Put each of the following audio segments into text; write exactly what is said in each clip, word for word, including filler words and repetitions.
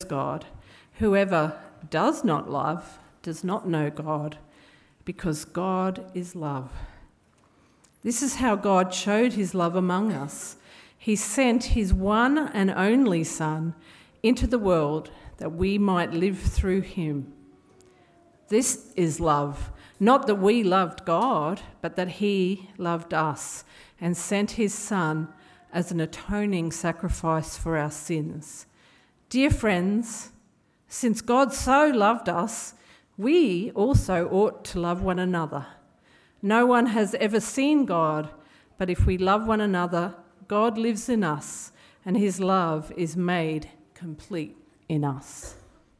God. Whoever does not love does not know God, because God is love. This is how God showed his love among us. He sent his one and only Son into the world that we might live through him. This is love, not that we loved God, but that he loved us and sent his Son as an atoning sacrifice for our sins. Dear friends, since God so loved us, we also ought to love one another. No one has ever seen God, but if we love one another, God lives in us, and his love is made complete in us.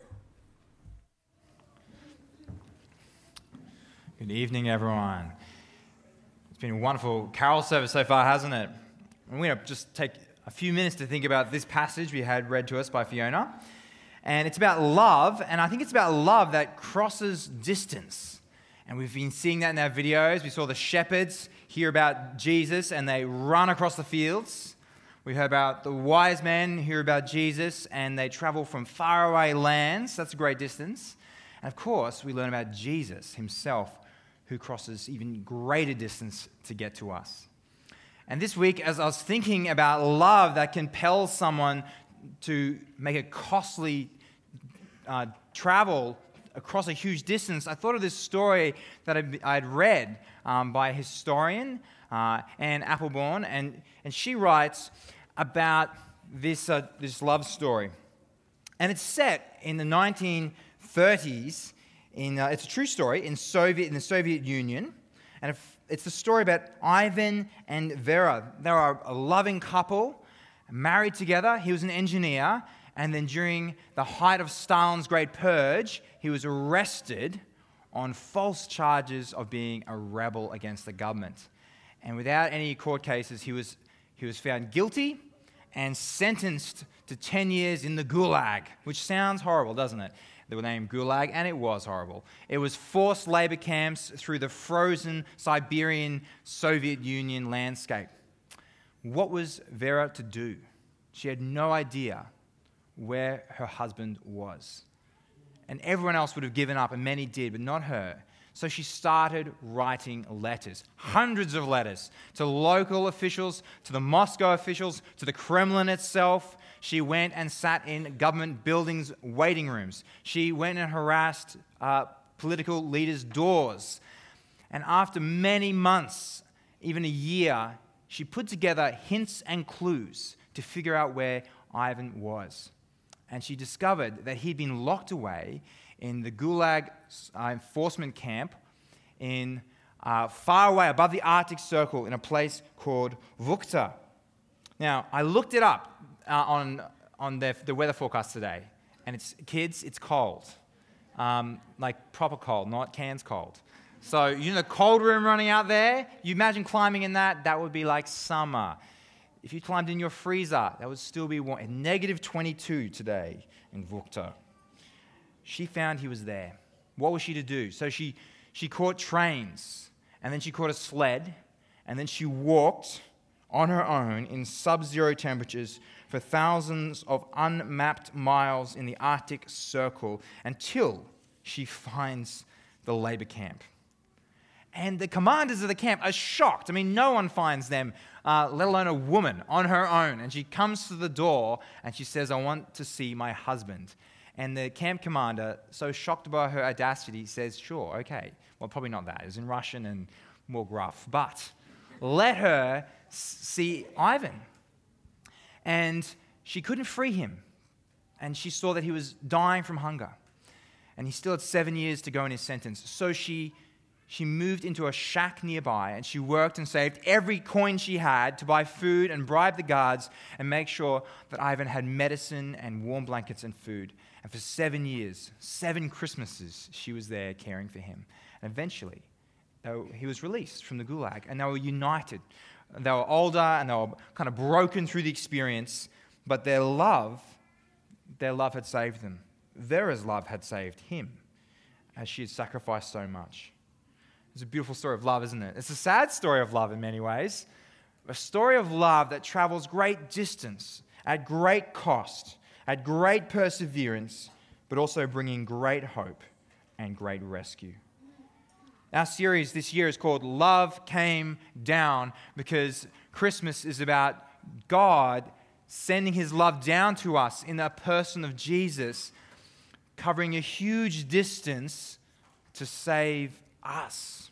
Good evening, everyone. It's been a wonderful carol service so far, hasn't it? I'm going to just take a few minutes to think about this passage we had read to us by Fiona. And it's about love, and I think it's about love that crosses distance. And we've been seeing that in our videos. We saw the shepherds hear about Jesus, and they run across the fields. We heard about the wise men hear about Jesus, and they travel from faraway lands. That's a great distance. And of course, we learn about Jesus himself, who crosses even greater distance to get to us. And this week, as I was thinking about love that compels someone to make a costly uh, travel across a huge distance, I thought of this story that I'd, I'd read um, by a historian, uh, Anne Applebaum, and, and she writes about this, uh, this love story. And it's set in the nineteen thirties. In, uh, it's a true story in Soviet in the Soviet Union, and it's the story about Ivan and Vera. They are a loving couple, married together. He was an engineer, and then during the height of Stalin's Great Purge, he was arrested on false charges of being a rebel against the government. And without any court cases, he was he was found guilty and sentenced to ten years in the Gulag, which sounds horrible, doesn't it? They were named Gulag, and it was horrible. It was forced labor camps through the frozen Siberian Soviet Union landscape. What was Vera to do? She had no idea where her husband was. And everyone else would have given up, and many did, but not her. So she started writing letters, hundreds of letters, to local officials, to the Moscow officials, to the Kremlin itself. She went and sat in government buildings' waiting rooms. She went and harassed uh, political leaders' doors. And after many months, even a year, she put together hints and clues to figure out where Ivan was. And she discovered that he'd been locked away in the Gulag uh, enforcement camp in uh, far away above the Arctic Circle in a place called Vukhtar. Now, I looked it up uh, on on the, the weather forecast today, and it's kids, it's cold, um, like proper cold, not cans cold. So you know the cold room running out there. You imagine climbing in that. That would be like summer. If you climbed in your freezer, that would still be warm. Negative twenty-two today in Vukhtar. She found he was there. What was she to do? So she she caught trains, and then she caught a sled, and then she walked on her own in sub-zero temperatures for thousands of unmapped miles in the Arctic Circle until she finds the labor camp. And the commanders of the camp are shocked. I mean, no one finds them, uh, let alone a woman, on her own. And she comes to the door and she says, "I want to see my husband." And the camp commander, so shocked by her audacity, says, "Sure, okay." Well, probably not that. It was in Russian and more gruff. But let her see Ivan. And she couldn't free him. And she saw that he was dying from hunger. And he still had seven years to go in his sentence. So she She moved into a shack nearby, and she worked and saved every coin she had to buy food and bribe the guards and make sure that Ivan had medicine and warm blankets and food. And for seven years, seven Christmases, she was there caring for him. And eventually, he was released from the Gulag, and they were united. They were older, and they were kind of broken through the experience, but their love, their love had saved them. Vera's love had saved him, as she had sacrificed so much. It's a beautiful story of love, isn't it? It's a sad story of love in many ways. A story of love that travels great distance, at great cost, had great perseverance, but also bringing great hope and great rescue. Our series this year is called Love Came Down, because Christmas is about God sending his love down to us in the person of Jesus, covering a huge distance to save us.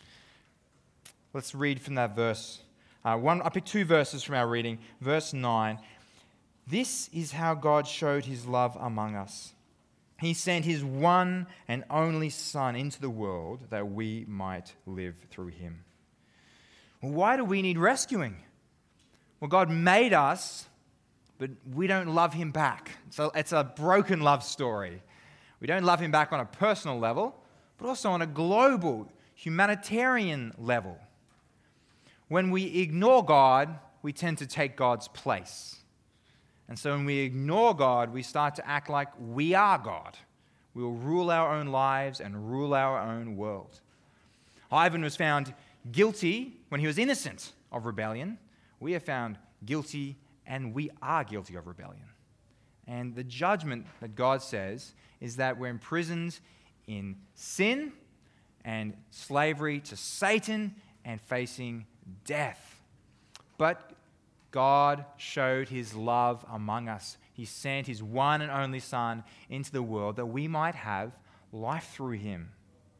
Let's read from that verse. Uh, one, I picked two verses from our reading. Verse nine. This is how God showed his love among us. He sent his one and only Son into the world that we might live through him. Well, why do we need rescuing? Well, God made us, but we don't love him back. So it's a broken love story. We don't love him back on a personal level, but also on a global, humanitarian level. When we ignore God, we tend to take God's place. And so when we ignore God, we start to act like we are God. We will rule our own lives and rule our own world. Ivan was found guilty when he was innocent of rebellion. We are found guilty, and we are guilty of rebellion. And the judgment that God says is that we're imprisoned in sin and slavery to Satan and facing death. But God showed his love among us. He sent his one and only Son into the world that we might have life through him.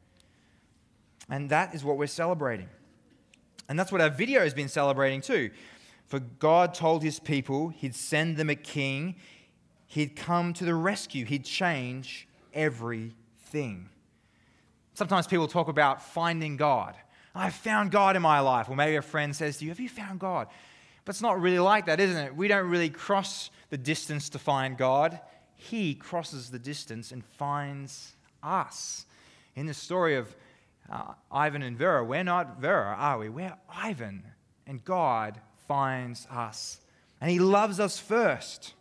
And that is what we're celebrating. And that's what our video has been celebrating too. For God told his people he'd send them a king. He'd come to the rescue. He'd change everything. Sometimes people talk about finding God. I've found God in my life. Or maybe a friend says to you, have you found God? But it's not really like that, isn't it? We don't really cross the distance to find God. He crosses the distance and finds us. In the story of uh, Ivan and Vera, we're not Vera, are we? We're Ivan. And God finds us. And he loves us first.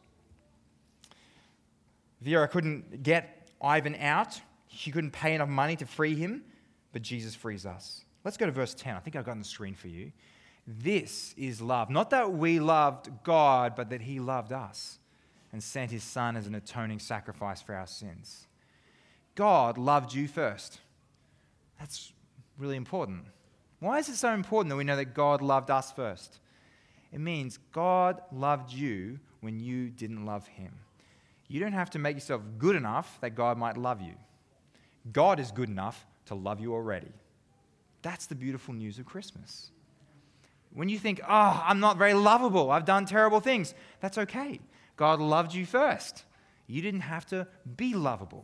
Vera couldn't get Ivan out. She couldn't pay enough money to free him. But Jesus frees us. Let's go to verse ten. I think I've got on the screen for you. This is love. Not that we loved God, but that he loved us and sent his Son as an atoning sacrifice for our sins. God loved you first. That's really important. Why is it so important that we know that God loved us first? It means God loved you when you didn't love him. You don't have to make yourself good enough that God might love you. God is good enough to love you already. That's the beautiful news of Christmas. When you think, oh, I'm not very lovable, I've done terrible things, that's okay. God loved you first. You didn't have to be lovable.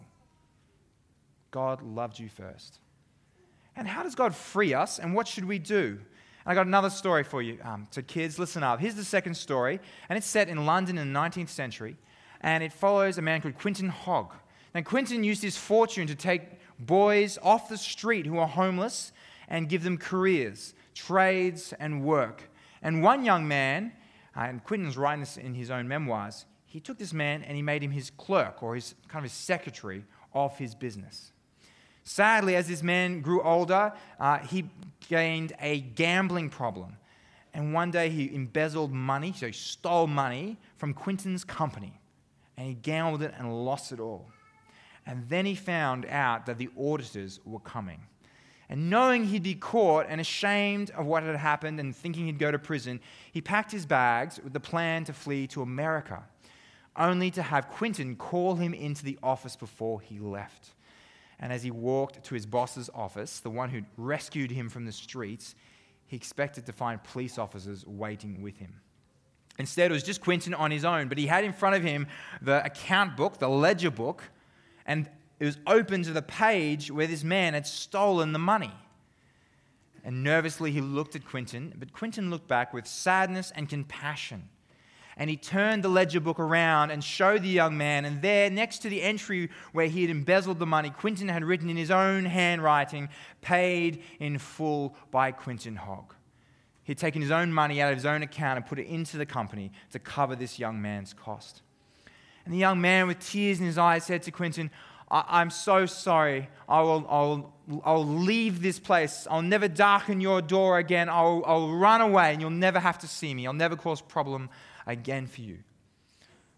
God loved you first. And how does God free us, and what should we do? I got another story for you. Um, to kids, listen up. Here's the second story, and it's set in London in the nineteenth century, and it follows a man called Quentin Hogg. Now, Quentin used his fortune to take boys off the street who were homeless and give them careers, trades, and work. And one young man, uh, and Quentin's writing this in his own memoirs, he took this man and he made him his clerk, or his kind of his secretary of his business. Sadly, as this man grew older, uh, he gained a gambling problem. And one day he embezzled money, so he stole money from Quentin's company. And he gambled it and lost it all. And then he found out that the auditors were coming. And knowing he'd be caught and ashamed of what had happened and thinking he'd go to prison, he packed his bags with the plan to flee to America, only to have Quentin call him into the office before he left. And as he walked to his boss's office, the one who'd rescued him from the streets, he expected to find police officers waiting with him. Instead, it was just Quentin on his own, but he had in front of him the account book, the ledger book, and it was open to the page where this man had stolen the money. And nervously he looked at Quentin, but Quentin looked back with sadness and compassion. And he turned the ledger book around and showed the young man, and there, next to the entry where he had embezzled the money, Quentin had written in his own handwriting, paid in full by Quentin Hogg. He'd taken his own money out of his own account and put it into the company to cover this young man's cost. And the young man, with tears in his eyes, said to Quentin, I'm so sorry. I will, I will, I will leave this place. I'll never darken your door again. I'll, I'll run away and you'll never have to see me. I'll never cause problem again for you.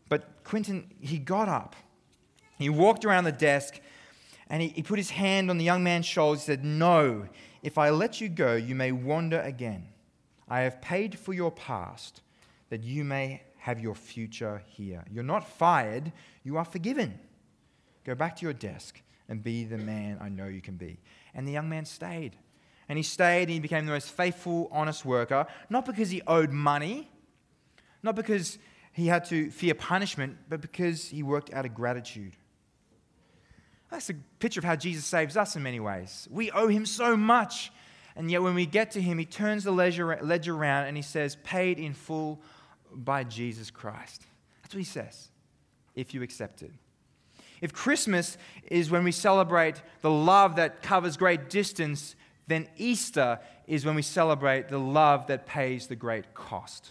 But Quentin, he got up. He walked around the desk and he, he put his hand on the young man's shoulder. He said, "No, if I let you go, you may wander again. I have paid for your past that you may have your future here. You're not fired, you are forgiven. Go back to your desk and be the man I know you can be." And the young man stayed. And he stayed and he became the most faithful, honest worker, not because he owed money, not because he had to fear punishment, but because he worked out of gratitude. That's a picture of how Jesus saves us in many ways. We owe him so much, and yet when we get to him, he turns the ledger, ledger around and he says, "Paid in full by Jesus Christ." That's what he says, if you accept it. If Christmas is when we celebrate the love that covers great distance, then Easter is when we celebrate the love that pays the great cost.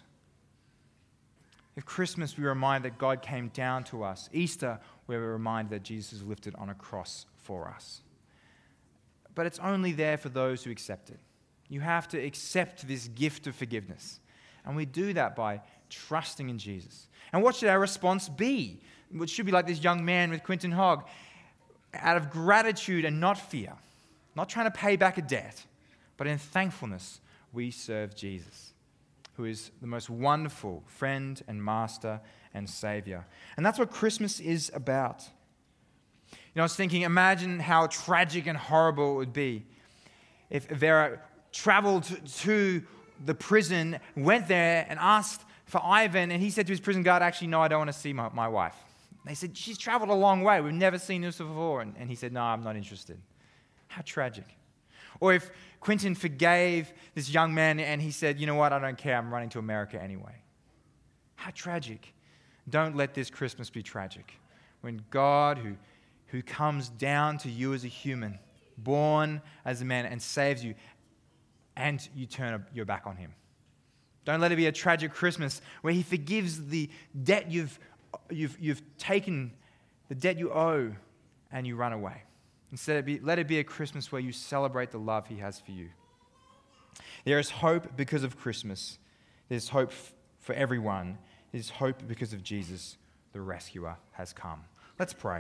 If Christmas, we remind that God came down to us. Easter, where we're reminded that Jesus is lifted on a cross for us. But it's only there for those who accept it. You have to accept this gift of forgiveness. And we do that by trusting in Jesus. And what should our response be? It should be like this young man with Quentin Hogg, out of gratitude and not fear, not trying to pay back a debt, but in thankfulness, we serve Jesus, who is the most wonderful friend and master and savior. And that's what Christmas is about. You know, I was thinking, imagine how tragic and horrible it would be if Vera traveled to the prison, went there and asked for Ivan, and he said to his prison guard, "Actually, no, I don't want to see my, my wife." They said, "She's traveled a long way. We've never seen this before." And, and he said, "No, I'm not interested." How tragic. Or if Quentin forgave this young man and he said, "You know what, I don't care, I'm running to America anyway." How tragic. Don't let this Christmas be tragic. When God, who, who comes down to you as a human, born as a man, and saves you, and you turn your back on him. Don't let it be a tragic Christmas where he forgives the debt you've, you've, you've taken, the debt you owe, and you run away. Instead, be, let it be a Christmas where you celebrate the love he has for you. There is hope because of Christmas. There's hope f- for everyone. There's hope because of Jesus, the rescuer, has come. Let's pray.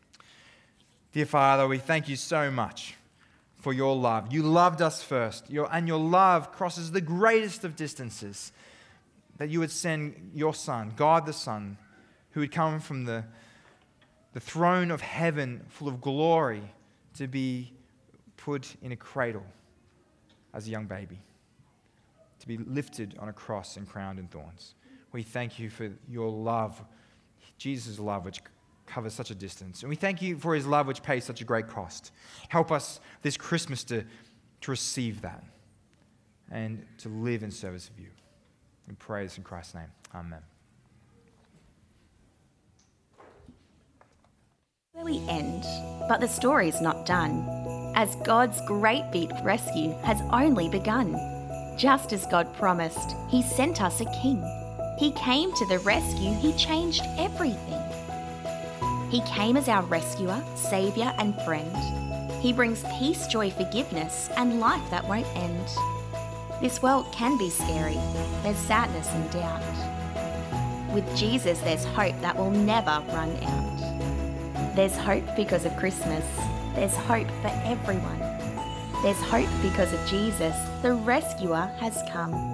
Dear Father, we thank you so much for your love. You loved us first, your, and your love crosses the greatest of distances, that you would send your Son, God the Son, who would come from the, the throne of heaven full of glory to be put in a cradle as a young baby, to be lifted on a cross and crowned in thorns. We thank you for your love, Jesus' love, which covers such a distance. And we thank you for his love, which pays such a great cost. Help us this Christmas to, to receive that and to live in service of you. We pray this in Christ's name. Amen. Where we end, but the story's not done, as God's great big rescue has only begun. Just as God promised, he sent us a king. He came to the rescue, he changed everything. He came as our rescuer, saviour and friend. He brings peace, joy, forgiveness and life that won't end. This world can be scary, there's sadness and doubt. With Jesus there's hope that will never run out. There's hope because of Christmas, there's hope for everyone. There's hope because of Jesus, the rescuer has come.